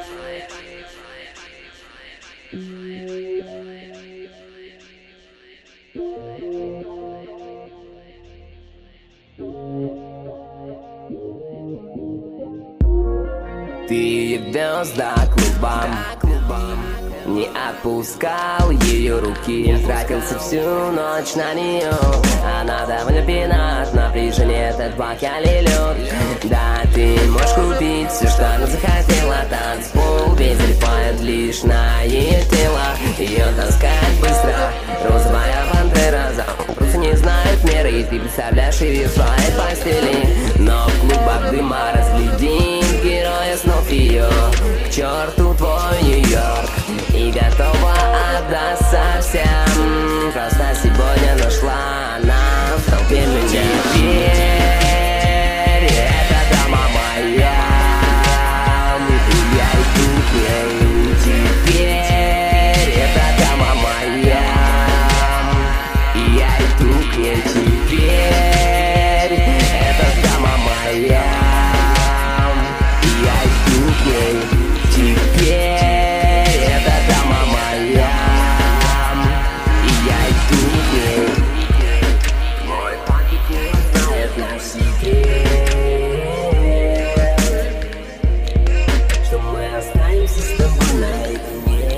Ты вез до клуба, не отпускал ее руки, тратился всю ночь на нее. Она довольно пинат, напряжение это 2 лед. Да, ты можешь купить все, что она захотела. Танцпол, весь залипает лишь на ее тело. Ее таскать быстро, розовая пантера. Просто не знают меры, и ты представляешь ее в своей постели. Но в клубах дыма разглядим героя снов ее. К черту твой Нью-Йорк, и готова отдаться всем. Просто сегодня нашла она в толпе меня. Теперь это дама моя, я иду к ней. Теперь это дама моя, я иду к ней. Теперь это дама моя, я иду к ней. Теперь это дама моя, я иду к ней. Мой пакет не знает наш секрет, что мы останемся с тобой наедине.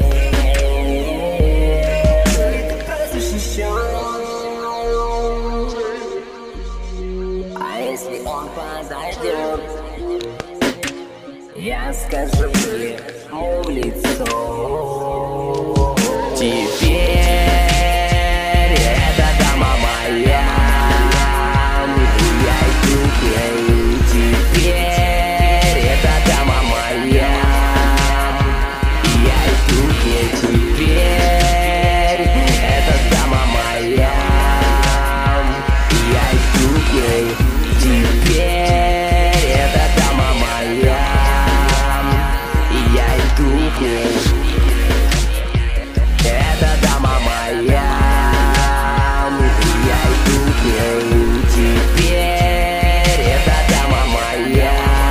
Ты защищен. А если он подойдет, я скажу ему в лицо. Теперь это дама моя, я иду к ней. Теперь это дама моя, я иду к ней. Теперь это дама моя, я иду к ней. Теперь это дама моя, я иду к ней. Это дама моя, я иду к ней. Теперь это дама моя,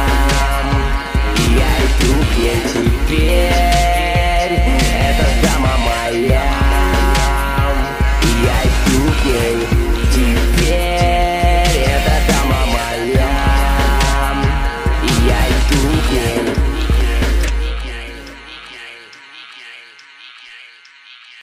я иду к ней. Теперь это дама моя, я иду к ней.